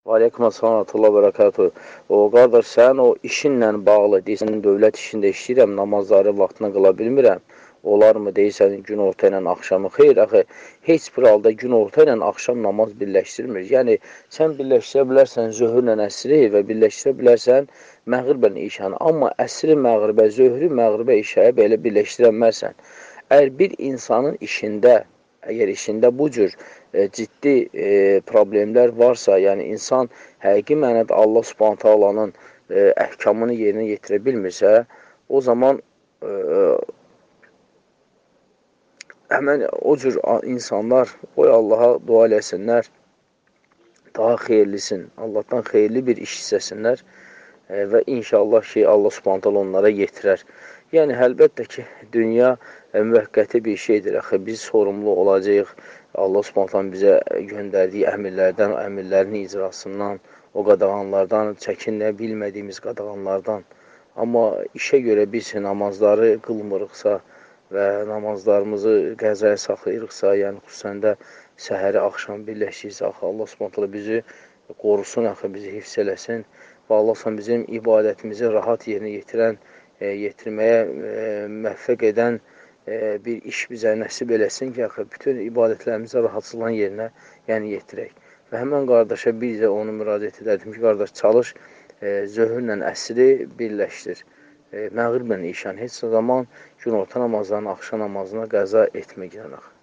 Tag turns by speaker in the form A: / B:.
A: Aleykum assalam və bərəkatuhu. Qardaş, sən o işinlə bağlı deyirsən, dövlət işində işləyirəm, namazları vaxtına qıla bilmirəm. Olarmı deyirsən, gün orta ilə axşamı? Xeyr, axı, heç bir halda gün orta ilə axşam namaz birləşdirmir. Yəni, sən birləşdirə bilərsən zöhrlə əsri və birləşdirə bilərsən məğriblə işanı. Amma əsri məğribə, zöhrü məğribə işaya belə birləşdirəmərsən. Əgər bir insanın əgər işində bu cür ciddi problemlər varsa, yəni insan həqiqi mənada Allah Subhanahu taalanın əhkamını yerinə yetirə bilmirsə, o zaman həmən o cür insanlar qoy Allaha dua eləsinlər, daha xeyirlisin, Allahdan xeyirli bir iş istəsinlər və inşallah ki, Allah Subhanahu taala onlara yetirər. Yəni, əlbəttə ki, dünya müvəqqəti bir şeydir. Axı, biz sorumlu olacağıq Allah Subhanahu bizə göndərdiyi əmirlərdən, əmirlərin icrasından, o qadağanlardan, çəkinə bilmədiyimiz qadağanlardan. Amma işə görə biz namazları qılmırıqsa və namazlarımızı qəzaya saxlayırıqsa, yəni xüsusən də səhəri, axşam birləşirsə, axı, Allah Subhanahu bizi qorusun, axı, bizi hifz eləsin və Allah bizim ibadətimizi rahat yerinə yetirməyə müvəffəq edən bir iş bizə nəsib eləsin ki, axı, bütün ibadətlərimizə rahatçılan yerinə yetirək. Və həmən qardaşa bir də onu müraciət edərdim ki, qardaş, çalış, zöhrlə əsri birləşdir. Məğriblə işan, heç zaman günorta namazlarını axşam namazına qəza etmə gələn axı.